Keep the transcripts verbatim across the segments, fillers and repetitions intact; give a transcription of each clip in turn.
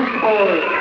Beast Boys.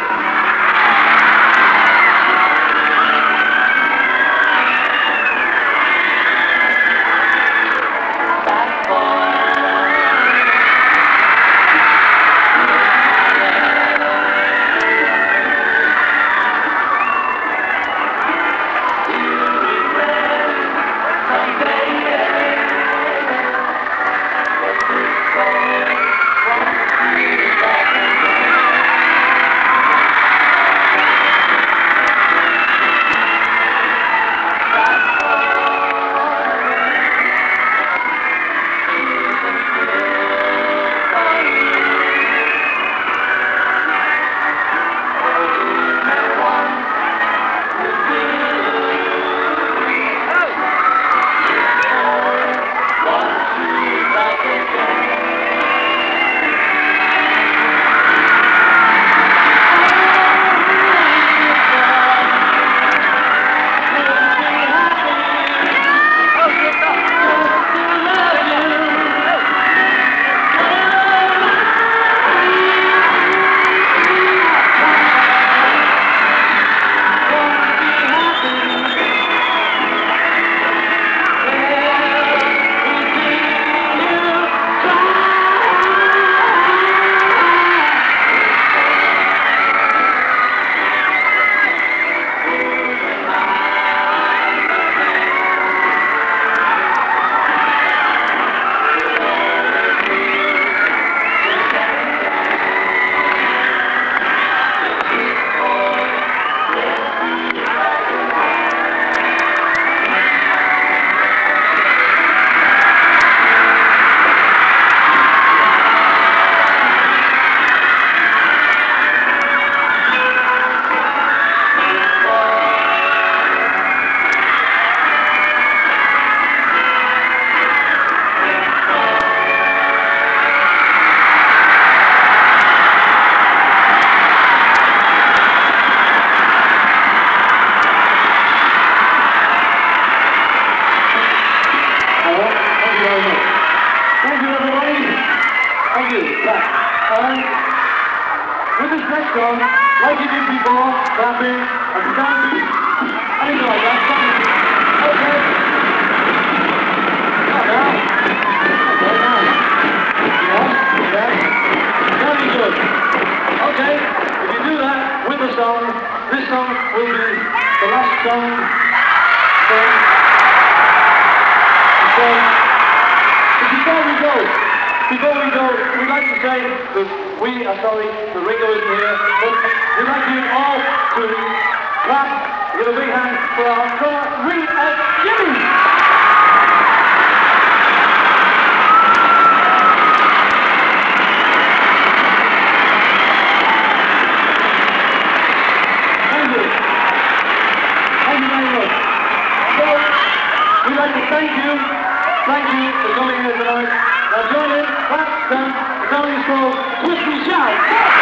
Thank you. Yeah. And with this next song, like you did before, clapping and stamping, anything like that. Okay. Not now. Okay, now. Yeah, yeah. Very good. Okay, if you do that with the song, this song will be the last song. So, so before we go, Before we go, we'd like to say that we are sorry the Ringo isn't here, but we'd like you all to clap, give a big hand for our drummer, Reed and Jimmy! Thank you. Thank you very much. So, we'd like to thank you, thank you for coming here tonight. Now join in, clap, dance, the song is called Twist and Shout.